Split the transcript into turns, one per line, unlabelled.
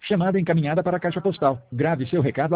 Chamada encaminhada para a caixa postal. Grave seu recado